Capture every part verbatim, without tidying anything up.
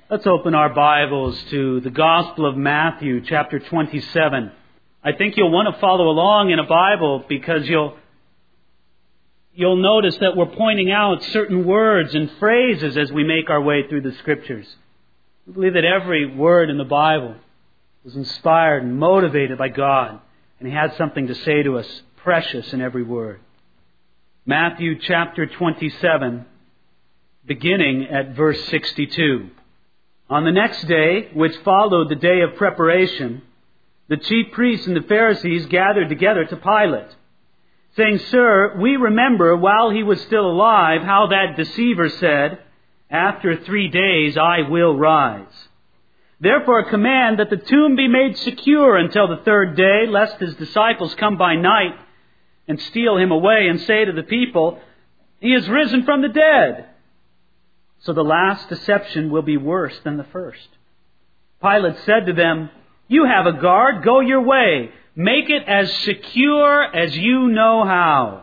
Let's open our Bibles to the Gospel of Matthew, chapter twenty-seven. I think you'll want to follow along in a Bible because you'll you'll notice that we're pointing out certain words and phrases as we make our way through the Scriptures. We believe that every word in the Bible was inspired and motivated by God, and He has something to say to us, precious in every word. Matthew chapter twenty-seven, beginning at verse sixty-two. On the next day, which followed the day of preparation, the chief priests and the Pharisees gathered together to Pilate, saying, "Sir, we remember while he was still alive how that deceiver said, 'After three days I will rise.' Therefore command that the tomb be made secure until the third day, lest his disciples come by night and steal him away and say to the people, 'He is risen from the dead.' So the last deception will be worse than the first." Pilate said to them, "You have a guard, go your way. Make it as secure as you know how."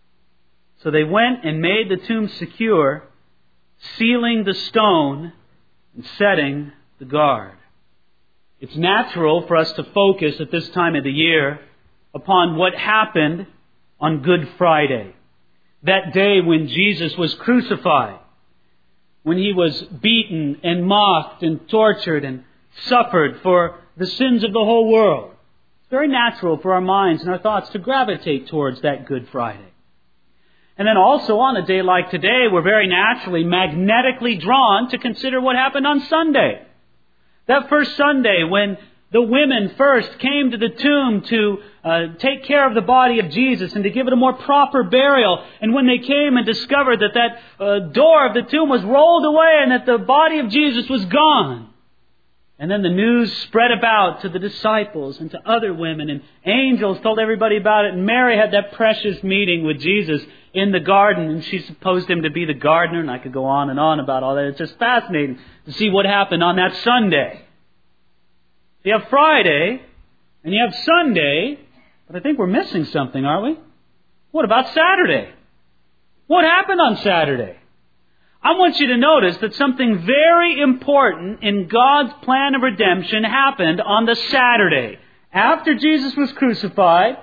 So they went and made the tomb secure, sealing the stone and setting the guard. It's natural for us to focus at this time of the year upon what happened on Good Friday, that day when Jesus was crucified, when He was beaten and mocked and tortured and suffered for the sins of the whole world. It's very natural for our minds and our thoughts to gravitate towards that Good Friday. And then also on a day like today, we're very naturally, magnetically drawn to consider what happened on Sunday. That first Sunday when the women first came to the tomb to uh, take care of the body of Jesus and to give it a more proper burial. And when they came and discovered that that uh, door of the tomb was rolled away and that the body of Jesus was gone. And then the news spread about to the disciples and to other women, and angels told everybody about it. And Mary had that precious meeting with Jesus in the garden, and she supposed Him to be the gardener. And I could go on and on about all that. It's just fascinating to see what happened on that Sunday. You have Friday, and you have Sunday, but I think we're missing something, aren't we? What about Saturday? What happened on Saturday? I want you to notice that something very important in God's plan of redemption happened on the Saturday, after Jesus was crucified,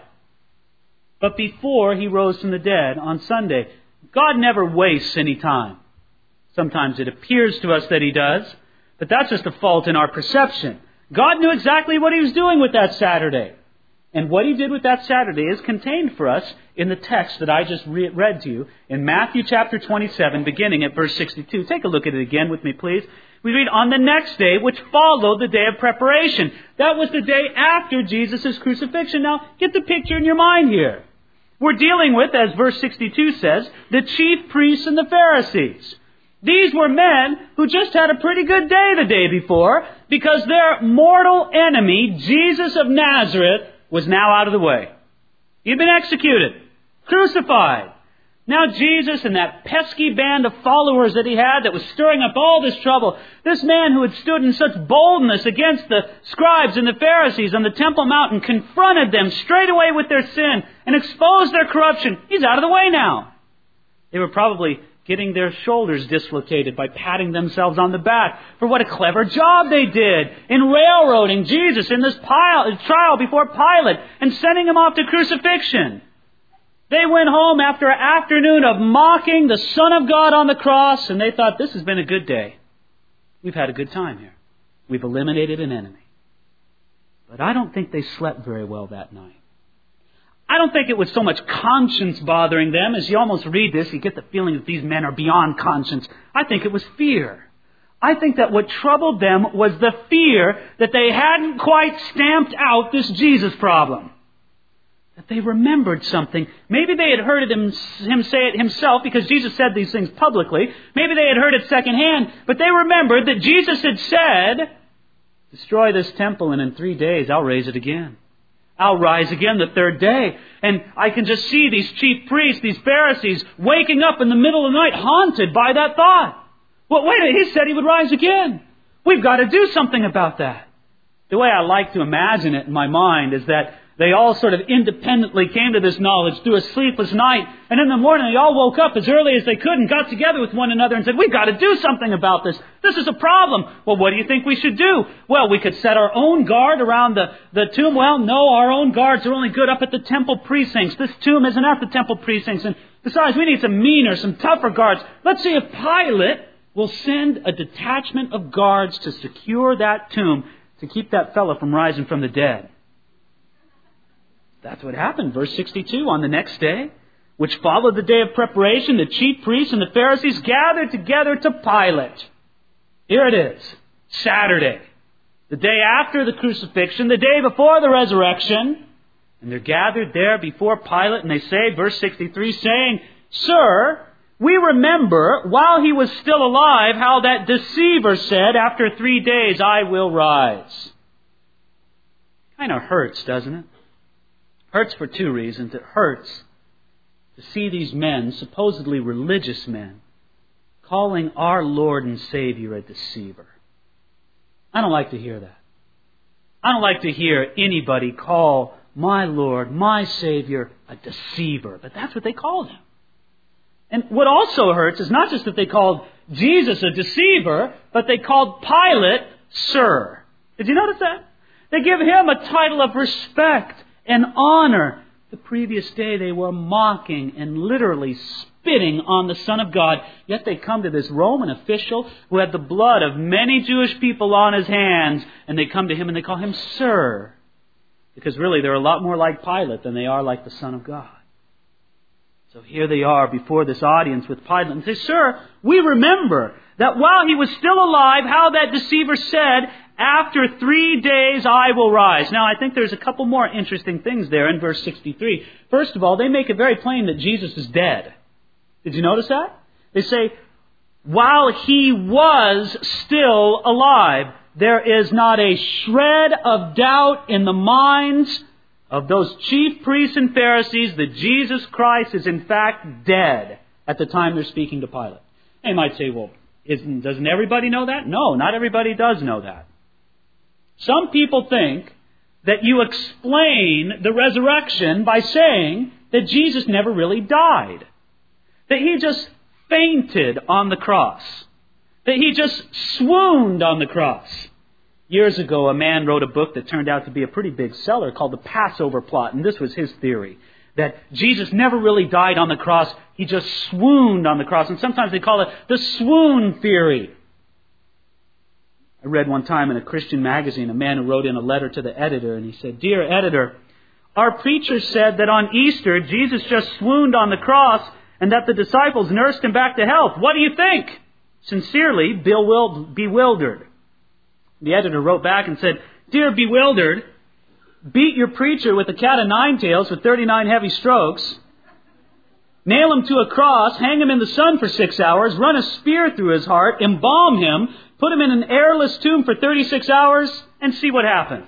but before He rose from the dead on Sunday. God never wastes any time. Sometimes it appears to us that He does, but that's just a fault in our perception. God knew exactly what He was doing with that Saturday. And what He did with that Saturday is contained for us in the text that I just re- read to you in Matthew chapter twenty-seven, beginning at verse sixty-two. Take a look at it again with me, please. We read, "On the next day, which followed the day of preparation." That was the day after Jesus' crucifixion. Now, get the picture in your mind here. We're dealing with, as verse sixty-two says, the chief priests and the Pharisees. These were men who just had a pretty good day the day before because their mortal enemy, Jesus of Nazareth, was now out of the way. He'd been executed, crucified. Now Jesus and that pesky band of followers that he had that was stirring up all this trouble, this man who had stood in such boldness against the scribes and the Pharisees on the Temple Mount and confronted them straight away with their sin and exposed their corruption, he's out of the way now. They were probably getting their shoulders dislocated by patting themselves on the back for what a clever job they did in railroading Jesus in this pile, trial before Pilate and sending Him off to crucifixion. They went home after an afternoon of mocking the Son of God on the cross, and they thought, this has been a good day. We've had a good time here. We've eliminated an enemy. But I don't think they slept very well that night. I don't think it was so much conscience bothering them. As you almost read this, you get the feeling that these men are beyond conscience. I think it was fear. I think that what troubled them was the fear that they hadn't quite stamped out this Jesus problem. That they remembered something. Maybe they had heard him, him say it himself because Jesus said these things publicly. Maybe they had heard it secondhand. But they remembered that Jesus had said, "Destroy this temple and in three days I'll raise it again. I'll rise again the third day." And I can just see these chief priests, these Pharisees, waking up in the middle of the night, haunted by that thought. Well, wait a minute, He said He would rise again. We've got to do something about that. The way I like to imagine it in my mind is that They all sort of independently came to this knowledge through a sleepless night. And in the morning, they all woke up as early as they could and got together with one another and said, we've got to do something about this. This is a problem. Well, what do you think we should do? Well, we could set our own guard around the, the tomb. Well, no, our own guards are only good up at the temple precincts. This tomb isn't at the temple precincts. And besides, we need some meaner, some tougher guards. Let's see if Pilate will send a detachment of guards to secure that tomb to keep that fellow from rising from the dead. That's what happened. Verse sixty-two, on the next day, which followed the day of preparation, the chief priests and the Pharisees gathered together to Pilate. Here it is, Saturday, the day after the crucifixion, the day before the resurrection. And they're gathered there before Pilate, and they say, verse sixty-three, saying, Sir, we remember while he was still alive how that deceiver said, after three days I will rise. Kind of hurts, doesn't it? Hurts for two reasons. It hurts to see these men, supposedly religious men, calling our Lord and Savior a deceiver. I don't like to hear that. I don't like to hear anybody call my Lord, my Savior, a deceiver. But that's what they called him. And what also hurts is not just that they called Jesus a deceiver, but they called Pilate Sir. Did you notice that? They give him a title of respect and honor. The previous day they were mocking and literally spitting on the Son of God. Yet they come to this Roman official who had the blood of many Jewish people on his hands, and they come to him and they call him Sir. Because really they're a lot more like Pilate than they are like the Son of God. So here they are before this audience with Pilate and say, Sir, we remember that while he was still alive, how that deceiver said, after three days I will rise. Now, I think there's a couple more interesting things there in verse sixty-three. First of all, they make it very plain that Jesus is dead. Did you notice that? They say, while he was still alive, there is not a shred of doubt in the minds of those chief priests and Pharisees that Jesus Christ is in fact dead at the time they're speaking to Pilate. They might say, well, isn't, doesn't everybody know that? No, not everybody does know that. Some people think that you explain the resurrection by saying that Jesus never really died. That he just fainted on the cross. That he just swooned on the cross. Years ago, a man wrote a book that turned out to be a pretty big seller called The Passover Plot. And this was his theory. That Jesus never really died on the cross. He just swooned on the cross. And sometimes they call it the swoon theory. I read one time in a Christian magazine a man who wrote in a letter to the editor, and he said, Dear editor, our preacher said that on Easter Jesus just swooned on the cross and that the disciples nursed him back to health. What do you think? Sincerely, Bill Bewildered. The editor wrote back and said, Dear Bewildered, beat your preacher with a cat of nine tails with thirty-nine heavy strokes, nail him to a cross, hang him in the sun for six hours, run a spear through his heart, embalm him, put him in an airless tomb for thirty-six hours, and see what happens.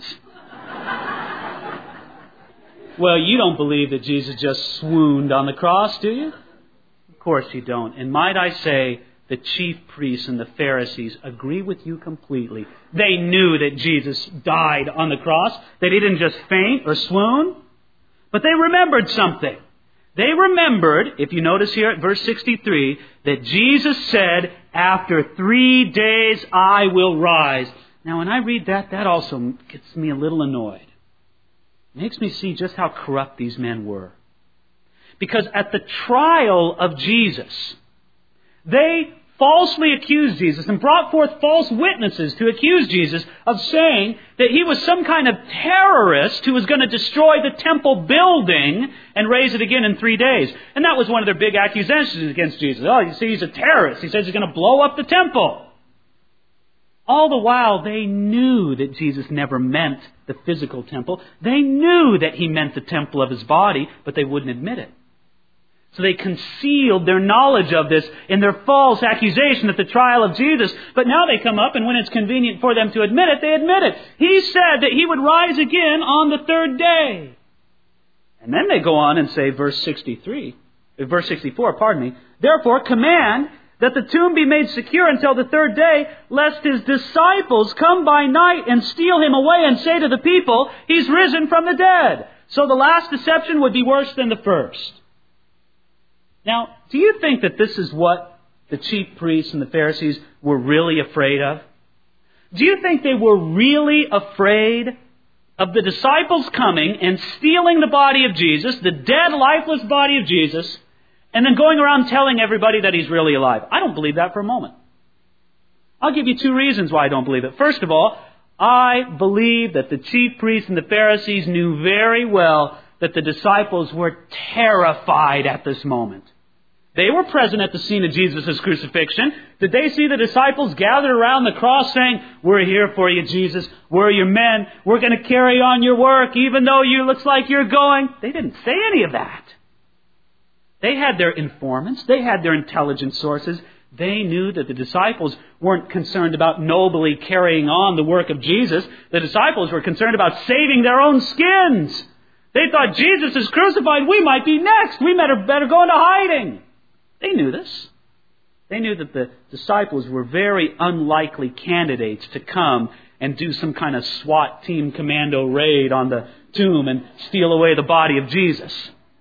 Well, you don't believe that Jesus just swooned on the cross, do you? Of course you don't. And might I say, the chief priests and the Pharisees agree with you completely. They knew that Jesus died on the cross, that he didn't just faint or swoon, but they remembered something. They remembered, if you notice here at verse sixty-three, that Jesus said, after three days I will rise. Now when I read that, that also gets me a little annoyed. It makes me see just how corrupt these men were. Because at the trial of Jesus, they falsely accused Jesus and brought forth false witnesses to accuse Jesus of saying that he was some kind of terrorist who was going to destroy the temple building and raise it again in three days. And that was one of their big accusations against Jesus. Oh, you see, he's a terrorist. He says he's going to blow up the temple. All the while, they knew that Jesus never meant the physical temple. They knew that he meant the temple of his body, but they wouldn't admit it. So they concealed their knowledge of this in their false accusation at the trial of Jesus. But now they come up, and when it's convenient for them to admit it, they admit it. He said that he would rise again on the third day. And then they go on and say, verse sixty-three, verse sixty-four, pardon me, therefore command that the tomb be made secure until the third day, lest his disciples come by night and steal him away and say to the people, he's risen from the dead. So the last deception would be worse than the first. Now, do you think that this is what the chief priests and the Pharisees were really afraid of? Do you think they were really afraid of the disciples coming and stealing the body of Jesus, the dead, lifeless body of Jesus, and then going around telling everybody that He's really alive? I don't believe that for a moment. I'll give you two reasons why I don't believe it. First of all, I believe that the chief priests and the Pharisees knew very well that the disciples were terrified at this moment. They were present at the scene of Jesus' crucifixion. Did they see the disciples gathered around the cross saying, "We're here for you, Jesus. We're your men. We're going to carry on your work even though you looks like you're going"? They didn't say any of that. They had their informants. They had their intelligence sources. They knew that the disciples weren't concerned about nobly carrying on the work of Jesus. The disciples were concerned about saving their own skins. They thought, Jesus is crucified. We might be next. We better, better go into hiding. They knew this. They knew that the disciples were very unlikely candidates to come and do some kind of SWAT team commando raid on the tomb and steal away the body of Jesus.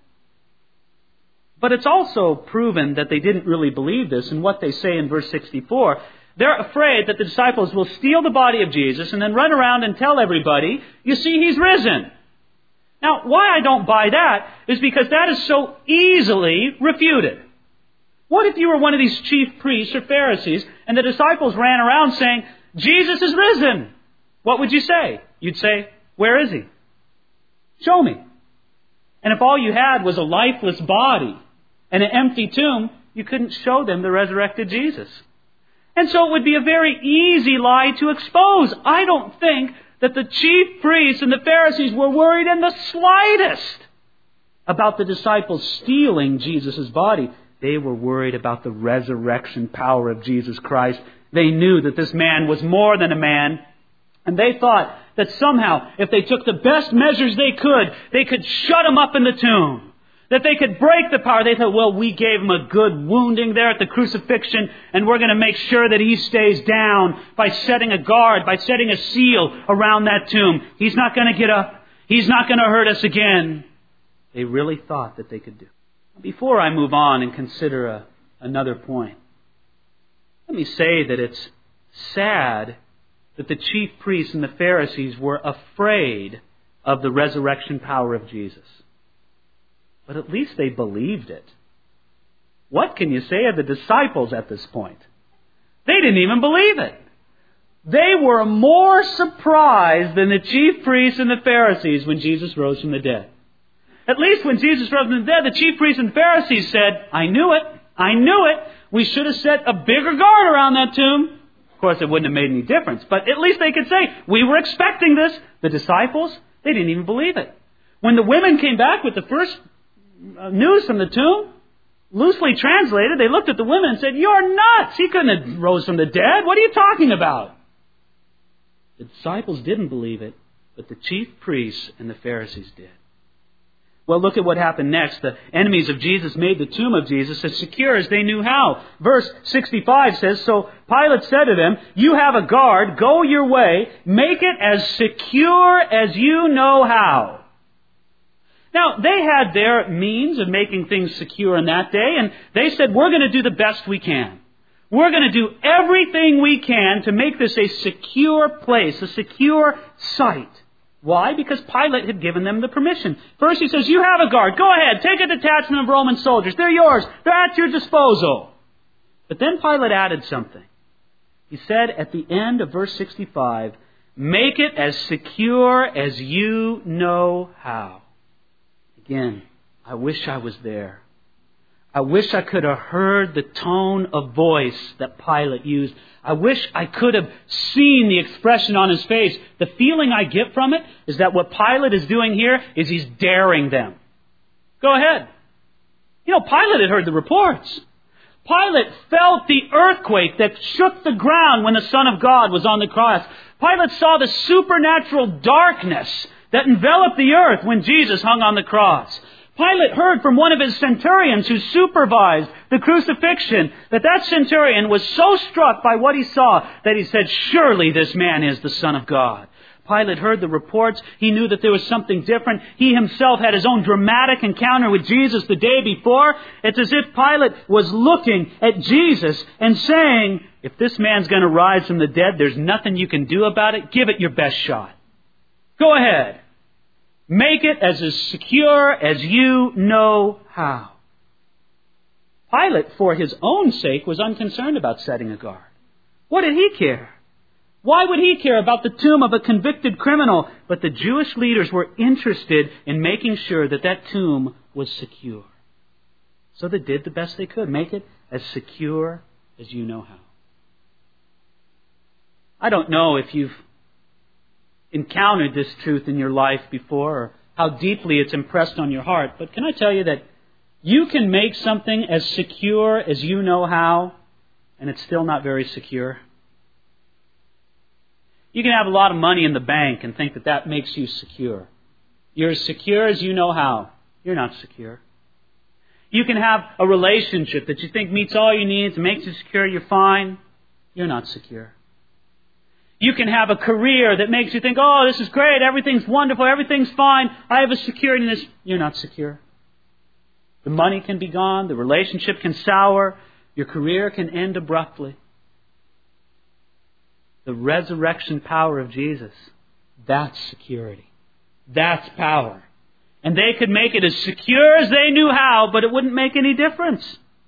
But it's also proven that they didn't really believe this in what they say in verse sixty-four. They're afraid that the disciples will steal the body of Jesus and then run around and tell everybody, "You see, He's risen." Now, why I don't buy that is because that is so easily refuted. What if you were one of these chief priests or Pharisees and the disciples ran around saying, "Jesus is risen"? What would you say? You'd say, "Where is He? Show me." And if all you had was a lifeless body and an empty tomb, you couldn't show them the resurrected Jesus. And so it would be a very easy lie to expose. I don't think that the chief priests and the Pharisees were worried in the slightest about the disciples stealing Jesus' body. They were worried about the resurrection power of Jesus Christ. They knew that this man was more than a man. And they thought that somehow, if they took the best measures they could, they could shut him up in the tomb. That they could break the power. They thought, well, we gave him a good wounding there at the crucifixion, and we're going to make sure that he stays down by setting a guard, by setting a seal around that tomb. He's not going to get up. He's not going to hurt us again. They really thought that they could do. Before I move on and consider a, another point, let me say that it's sad that the chief priests and the Pharisees were afraid of the resurrection power of Jesus. But at least they believed it. What can you say of the disciples at this point? They didn't even believe it. They were more surprised than the chief priests and the Pharisees when Jesus rose from the dead. At least when Jesus rose from the dead, the chief priests and Pharisees said, "I knew it. I knew it. We should have set a bigger guard around that tomb." Of course, it wouldn't have made any difference. But at least they could say, "We were expecting this." The disciples, they didn't even believe it. When the women came back with the first news from the tomb, loosely translated, they looked at the women and said, "You're nuts. He couldn't have rose from the dead. What are you talking about?" The disciples didn't believe it, but the chief priests and the Pharisees did. Well, look at what happened next. The enemies of Jesus made the tomb of Jesus as secure as they knew how. Verse sixty-five says, "So Pilate said to them, 'You have a guard. Go your way. Make it as secure as you know how.'" Now, they had their means of making things secure in that day, and they said, "We're going to do the best we can. We're going to do everything we can to make this a secure place, a secure site." Why? Because Pilate had given them the permission. First he says, "You have a guard. Go ahead. Take a detachment of Roman soldiers. They're yours. They're at your disposal." But then Pilate added something. He said at the end of verse sixty-five, "Make it as secure as you know how." Again, I wish I was there. I wish I could have heard the tone of voice that Pilate used. I wish I could have seen the expression on his face. The feeling I get from it is that what Pilate is doing here is he's daring them. Go ahead. You know, Pilate had heard the reports. Pilate felt the earthquake that shook the ground when the Son of God was on the cross. Pilate saw the supernatural darkness that enveloped the earth when Jesus hung on the cross. Pilate heard from one of his centurions who supervised the crucifixion that that centurion was so struck by what he saw that he said, "Surely this man is the Son of God." Pilate heard the reports. He knew that there was something different. He himself had his own dramatic encounter with Jesus the day before. It's as if Pilate was looking at Jesus and saying, if this man's going to rise from the dead, there's nothing you can do about it. Give it your best shot. Go ahead. Make it as, as secure as you know how. Pilate, for his own sake, was unconcerned about setting a guard. What did he care? Why would he care about the tomb of a convicted criminal? But the Jewish leaders were interested in making sure that that tomb was secure. So they did the best they could. Make it as secure as you know how. I don't know if you've encountered this truth in your life before or how deeply it's impressed on your heart, but can I tell you that you can make something as secure as you know how, and it's still not very secure. You can have a lot of money in the bank and think that that makes you secure. You're as secure as you know how. You're not secure. You can have a relationship that you think meets all your needs and makes you secure. You're fine. You're not secure. You can have a career that makes you think, oh, this is great. Everything's wonderful. Everything's fine. I have a security in this. You're not secure. The money can be gone. The relationship can sour. Your career can end abruptly. The resurrection power of Jesus, that's security. That's power. And they could make it as secure as they knew how, but it wouldn't make any difference.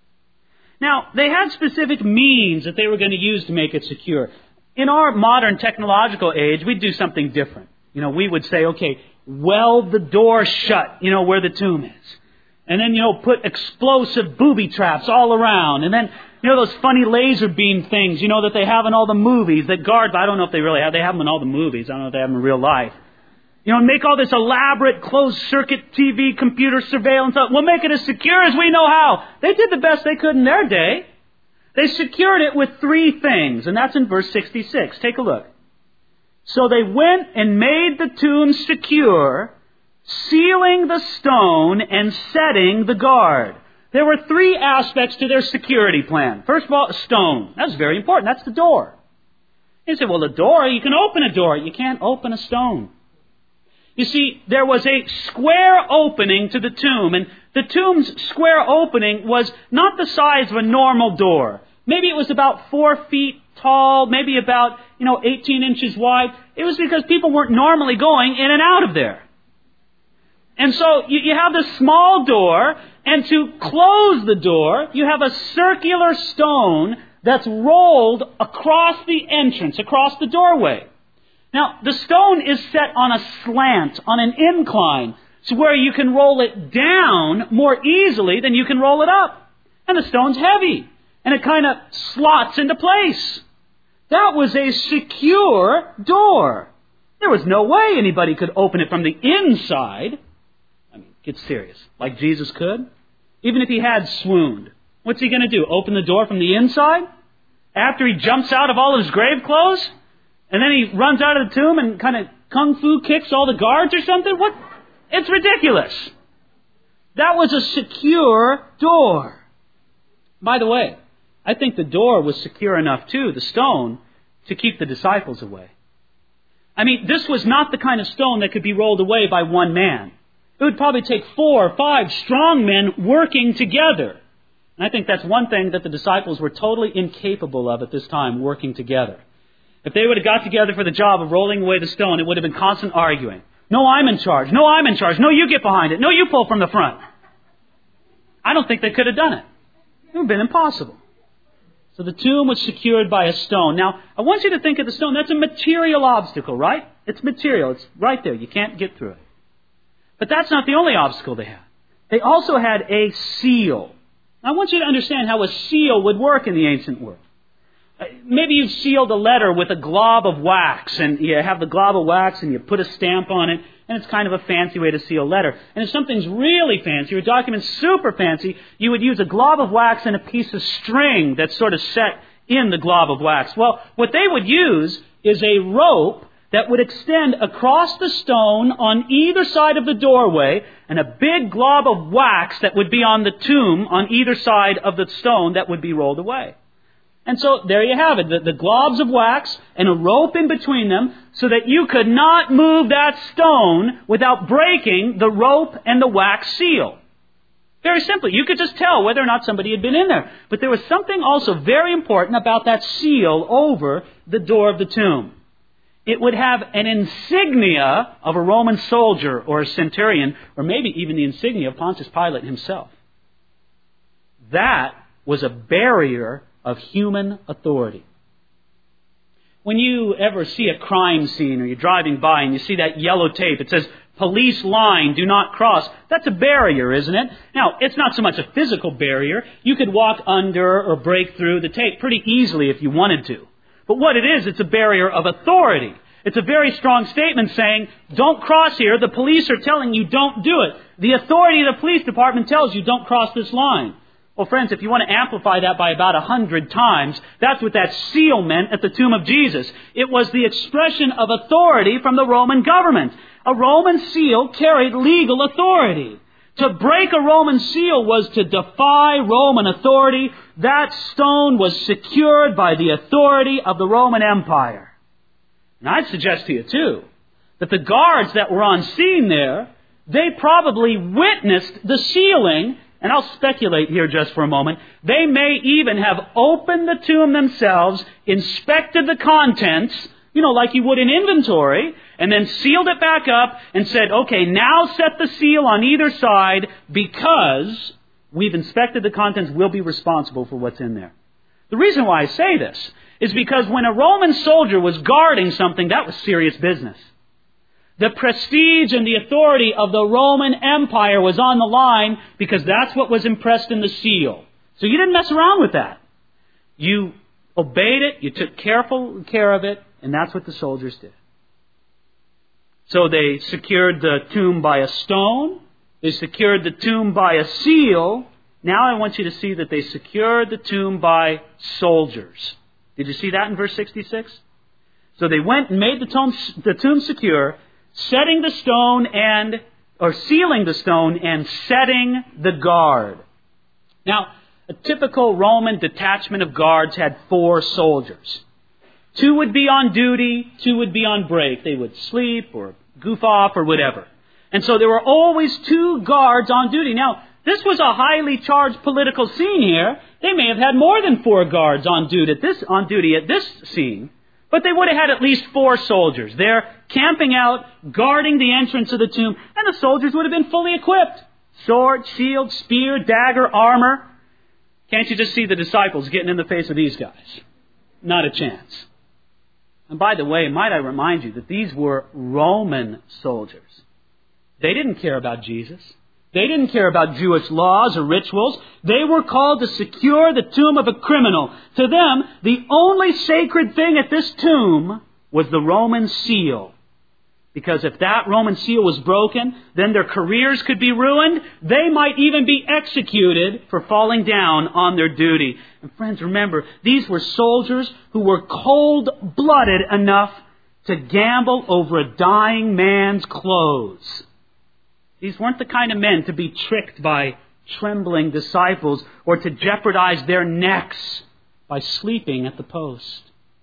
Now, they had specific means that they were going to use to make it secure. In our modern technological age, we'd do something different. You know, we would say, okay, weld the door shut, you know, where the tomb is. And then, you know, put explosive booby traps all around. And then, you know, those funny laser beam things, you know, that they have in all the movies that guard, I don't know if they really have, they have them in all the movies. I don't know if they have them in real life. You know, make all this elaborate closed-circuit T V computer surveillance. We'll make it as secure as we know how. They did the best they could in their day. They secured it with three things, and that's in verse sixty-six. Take a look. So they went and made the tomb secure, sealing the stone and setting the guard. There were three aspects to their security plan. First of all, a stone. That's very important. That's the door. You say, well, the door, you can open a door. You can't open a stone. You see, there was a square opening to the tomb, and the tomb's square opening was not the size of a normal door. Maybe it was about four feet tall, maybe about, you know, eighteen inches wide. It was because people weren't normally going in and out of there. And so you, you have this small door, and to close the door, you have a circular stone that's rolled across the entrance, across the doorway. Now, the stone is set on a slant, on an incline, so where you can roll it down more easily than you can roll it up. And the stone's heavy, and it kind of slots into place. That was a secure door. There was no way anybody could open it from the inside. I mean, get serious. Like Jesus could? Even if he had swooned. What's he going to do? Open the door from the inside? After he jumps out of all his grave clothes? And then he runs out of the tomb and kind of kung fu kicks all the guards or something? What? It's ridiculous. That was a secure door. By the way, I think the door was secure enough too, the stone, to keep the disciples away. I mean, this was not the kind of stone that could be rolled away by one man. It would probably take four or five strong men working together. And I think that's one thing that the disciples were totally incapable of at this time, working together. If they would have got together for the job of rolling away the stone, it would have been constant arguing. No, I'm in charge. No, I'm in charge. No, you get behind it. No, you pull from the front. I don't think they could have done it. It would have been impossible. So the tomb was secured by a stone. Now, I want you to think of the stone. That's a material obstacle, right? It's material. It's right there. You can't get through it. But that's not the only obstacle they had. They also had a seal. I want you to understand how a seal would work in the ancient world. Maybe you've sealed a letter with a glob of wax, and you have the glob of wax and you put a stamp on it, and it's kind of a fancy way to seal a letter. And if something's really fancy, your document's super fancy, you would use a glob of wax and a piece of string that's sort of set in the glob of wax. Well, what they would use is a rope that would extend across the stone on either side of the doorway, and a big glob of wax that would be on the tomb on either side of the stone that would be rolled away. And so there you have it, the, the globs of wax and a rope in between them so that you could not move that stone without breaking the rope and the wax seal. Very simply, you could just tell whether or not somebody had been in there. But there was something also very important about that seal over the door of the tomb. It would have an insignia of a Roman soldier or a centurion, or maybe even the insignia of Pontius Pilate himself. That was a barrier of human authority. When you ever see a crime scene or you're driving by and you see that yellow tape, it says, police line, do not cross. That's a barrier, isn't it? Now, it's not so much a physical barrier. You could walk under or break through the tape pretty easily if you wanted to. But what it is, it's a barrier of authority. It's a very strong statement saying, don't cross here. The police are telling you don't do it. The authority of the police department tells you don't cross this line. Well, friends, if you want to amplify that by about a hundred times, that's what that seal meant at the tomb of Jesus. It was the expression of authority from the Roman government. A Roman seal carried legal authority. To break a Roman seal was to defy Roman authority. That stone was secured by the authority of the Roman Empire. And I'd suggest to you, too, that the guards that were on scene there, they probably witnessed the sealing. And I'll speculate here just for a moment. They may even have opened the tomb themselves, inspected the contents, you know, like you would in inventory, and then sealed it back up and said, okay, now set the seal on either side because we've inspected the contents, we'll be responsible for what's in there. The reason why I say this is because when a Roman soldier was guarding something, that was serious business. The prestige and the authority of the Roman Empire was on the line because that's what was impressed in the seal. So you didn't mess around with that. You obeyed it, you took careful care of it, and that's what the soldiers did. So they secured the tomb by a stone. They secured the tomb by a seal. Now I want you to see that they secured the tomb by soldiers. Did you see that in verse sixty-six? So they went and made the tomb, the tomb secure, setting the stone and, or sealing the stone and setting the guard. Now, a typical Roman detachment of guards had four soldiers. Two would be on duty, two would be on break. They would sleep or goof off or whatever. And so there were always two guards on duty. Now, this was a highly charged political scene here. They may have had more than four guards on duty at this, on duty at this scene. But they would have had at least four soldiers. They're camping out, guarding the entrance of the tomb, and the soldiers would have been fully equipped. Sword, shield, spear, dagger, armor. Can't you just see the disciples getting in the face of these guys? Not a chance. And by the way, might I remind you that these were Roman soldiers. They didn't care about Jesus. They didn't care about Jewish laws or rituals. They were called to secure the tomb of a criminal. To them, the only sacred thing at this tomb was the Roman seal. Because if that Roman seal was broken, then their careers could be ruined. They might even be executed for falling down on their duty. And friends, remember, these were soldiers who were cold-blooded enough to gamble over a dying man's clothes. These weren't the kind of men to be tricked by trembling disciples or to jeopardize their necks by sleeping at the post.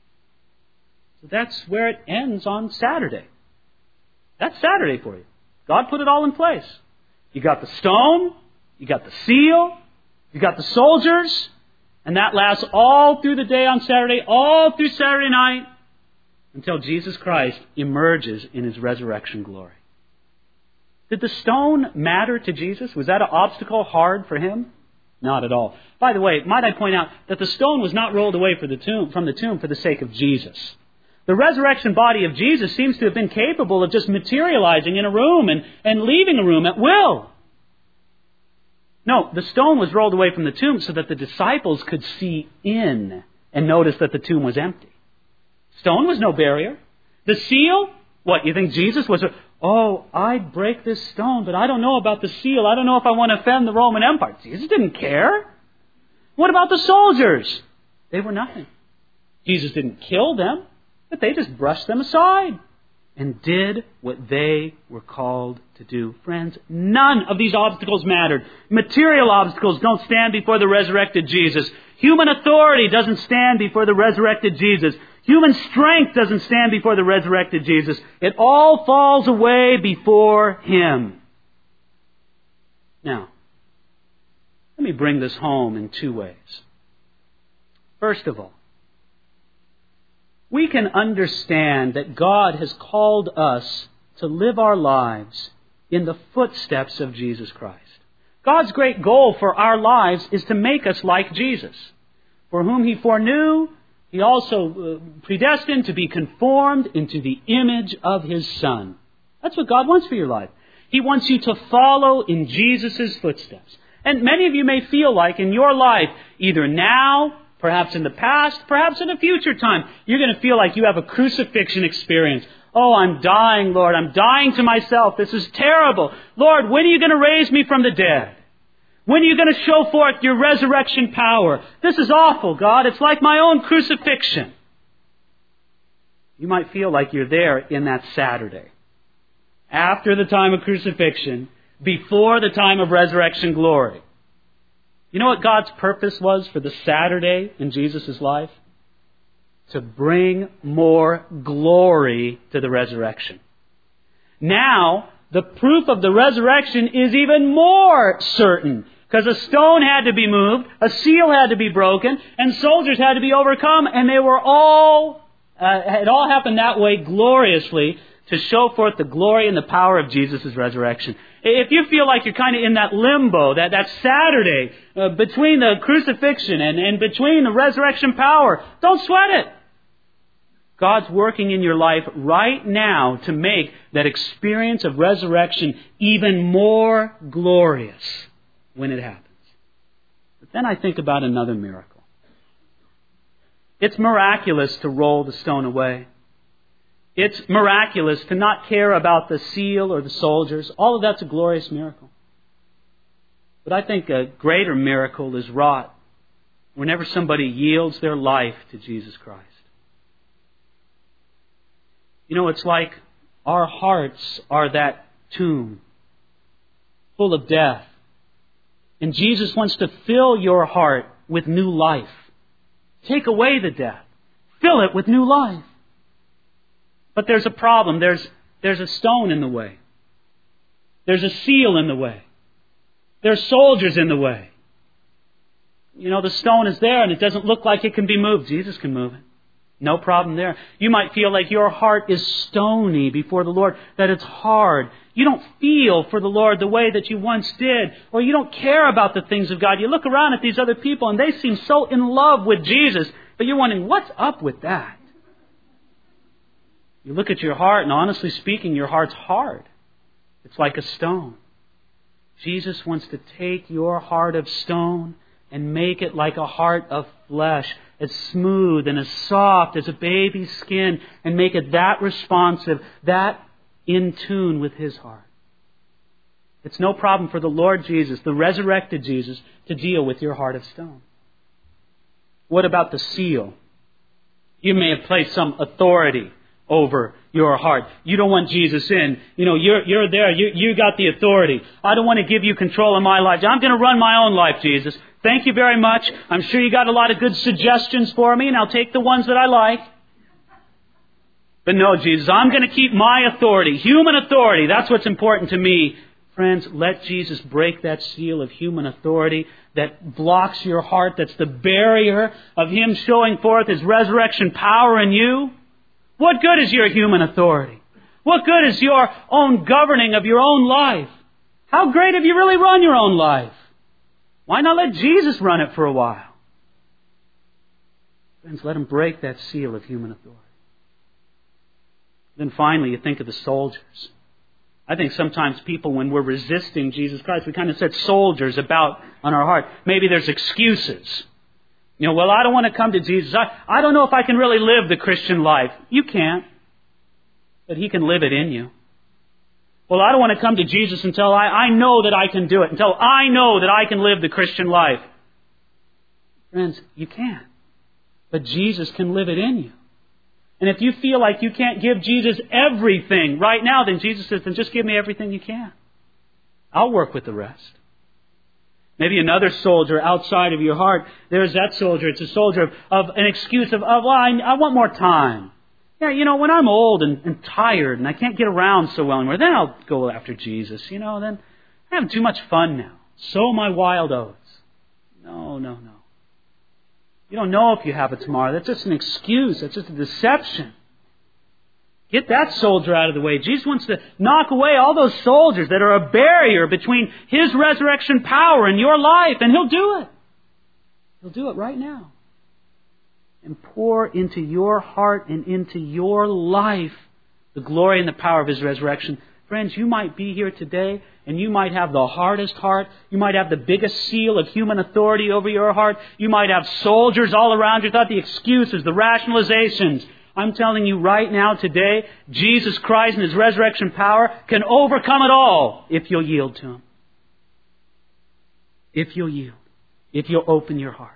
So that's where it ends on Saturday. That's Saturday for you. God put it all in place. You got the stone, you got the seal, you got the soldiers, and that lasts all through the day on Saturday, all through Saturday night, until Jesus Christ emerges in His resurrection glory. Did the stone matter to Jesus? Was that an obstacle hard for Him? Not at all. By the way, might I point out that the stone was not rolled away for the tomb, from the tomb for the sake of Jesus. The resurrection body of Jesus seems to have been capable of just materializing in a room and, and leaving a room at will. No, the stone was rolled away from the tomb so that the disciples could see in and notice that the tomb was empty. Stone was no barrier. The seal, what, you think Jesus was a... Oh, I'd break this stone, but I don't know about the seal. I don't know if I want to offend the Roman Empire. Jesus didn't care. What about the soldiers? They were nothing. Jesus didn't kill them, but they just brushed them aside. and did what they were called to do. Friends, none of these obstacles mattered. Material obstacles don't stand before the resurrected Jesus. Human authority doesn't stand before the resurrected Jesus. Human strength doesn't stand before the resurrected Jesus. It all falls away before Him. Now, let me bring this home in two ways. First of all, we can understand that God has called us to live our lives in the footsteps of Jesus Christ. God's great goal for our lives is to make us like Jesus, for whom He foreknew, He also predestined to be conformed into the image of His Son. That's what God wants for your life. He wants you to follow in Jesus' footsteps. And many of you may feel like in your life, either now, perhaps in the past, perhaps in a future time, you're going to feel like you have a crucifixion experience. Oh, I'm dying, Lord. I'm dying to myself. This is terrible. Lord, when are you going to raise me from the dead? When are you going to show forth your resurrection power? This is awful, God. It's like my own crucifixion. You might feel like you're there in that Saturday. After the time of crucifixion, before the time of resurrection glory. You know what God's purpose was for the Saturday in Jesus' life? To bring more glory to the resurrection. Now, the proof of the resurrection is even more certain. Because a stone had to be moved, a seal had to be broken, and soldiers had to be overcome. And they were all, uh, it all happened that way gloriously to show forth the glory and the power of Jesus' resurrection. If you feel like you're kind of in that limbo, that, that Saturday uh, between the crucifixion and, and between the resurrection power, don't sweat it. God's working in your life right now to make that experience of resurrection even more glorious when it happens. But then I think about another miracle. It's miraculous to roll the stone away. It's miraculous to not care about the seal or the soldiers. All of that's a glorious miracle. But I think a greater miracle is wrought whenever somebody yields their life to Jesus Christ. You know, it's like our hearts are that tomb full of death. And Jesus wants to fill your heart with new life. Take away the death. Fill it with new life. But there's a problem. There's, there's a stone in the way. There's a seal in the way. There's soldiers in the way. You know, the stone is there and it doesn't look like it can be moved. Jesus can move it. No problem there. You might feel like your heart is stony before the Lord, that it's hard. You don't feel for the Lord the way that you once did, or you don't care about the things of God. You look around at these other people and they seem so in love with Jesus, but you're wondering, what's up with that? You look at your heart, and honestly speaking, your heart's hard. It's like a stone. Jesus wants to take your heart of stone and make it like a heart of flesh, as smooth and as soft as a baby's skin, and make it that responsive, that in tune with His heart. It's no problem for the Lord Jesus, the resurrected Jesus, to deal with your heart of stone. What about the seal? You may have placed some authority over your heart. You don't want Jesus in. You know, you're you're there. You you got the authority. I don't want to give you control of my life. I'm going to run my own life, Jesus. Thank you very much. I'm sure you got a lot of good suggestions for me, and I'll take the ones that I like. But no, Jesus, I'm going to keep my authority, human authority. That's what's important to me. Friends, let Jesus break that seal of human authority that blocks your heart, that's the barrier of Him showing forth His resurrection power in you. What good is your human authority? What good is your own governing of your own life? How great have you really run your own life? Why not let Jesus run it for a while? Friends, let Him break that seal of human authority. Then finally, you think of the soldiers. I think sometimes people, when we're resisting Jesus Christ, we kind of set soldiers about on our heart. Maybe there's excuses. You know, well, I don't want to come to Jesus. I, I don't know if I can really live the Christian life. You can't. But He can live it in you. Well, I don't want to come to Jesus until I, I know that I can do it. Until I know that I can live the Christian life. Friends, you can't. But Jesus can live it in you. And if you feel like you can't give Jesus everything right now, then Jesus says, then just give me everything you can. I'll work with the rest. Maybe another soldier outside of your heart, there's that soldier. It's a soldier of, of an excuse of, of well, I, I want more time. Yeah, you know, when I'm old and, and tired and I can't get around so well anymore, then I'll go after Jesus. You know, then I'm having too much fun now. Sow my wild oats. No, no, no. You don't know if you have it tomorrow. That's just an excuse. That's just a deception. Get that soldier out of the way. Jesus wants to knock away all those soldiers that are a barrier between His resurrection power and your life. And He'll do it. He'll do it right now. And pour into your heart and into your life the glory and the power of His resurrection. Friends, you might be here today and you might have the hardest heart. You might have the biggest seal of human authority over your heart. You might have soldiers all around you. Thought the excuses, the rationalizations. I'm telling you right now today, Jesus Christ and His resurrection power can overcome it all if you'll yield to Him. If you'll yield. If you'll open your heart.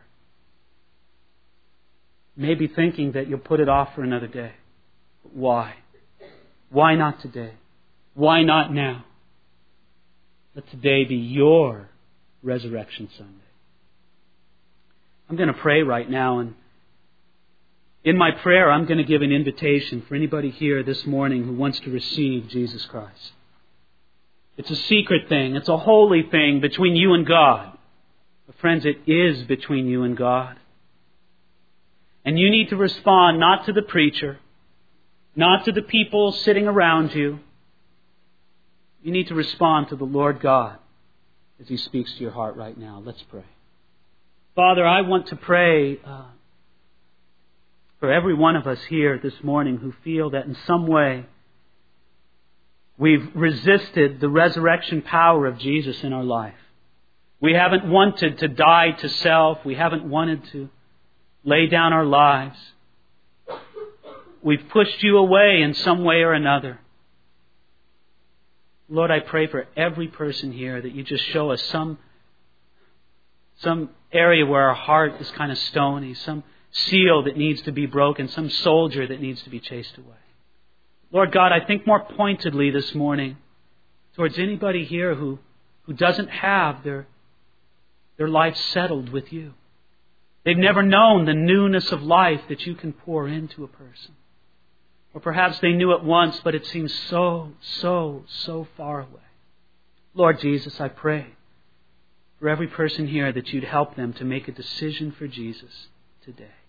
Maybe thinking that you'll put it off for another day. But why? Why not today? Why not now? Let today be your Resurrection Sunday. I'm going to pray right now, and in my prayer, I'm going to give an invitation for anybody here this morning who wants to receive Jesus Christ. It's a secret thing. It's a holy thing between you and God. But friends, it is between you and God. And you need to respond not to the preacher, not to the people sitting around you. You need to respond to the Lord God as He speaks to your heart right now. Let's pray. Father, I want to pray uh, for every one of us here this morning who feel that in some way we've resisted the resurrection power of Jesus in our life. We haven't wanted to die to self. We haven't wanted to lay down our lives. We've pushed you away in some way or another. Lord, I pray for every person here that you just show us some, some area where our heart is kind of stony, some seal that needs to be broken, some soldier that needs to be chased away. Lord God, I think more pointedly this morning towards anybody here who, who doesn't have their, their life settled with you. They've never known the newness of life that you can pour into a person. Or perhaps they knew it once, but it seems so, so, so far away. Lord Jesus, I pray for every person here that you'd help them to make a decision for Jesus today.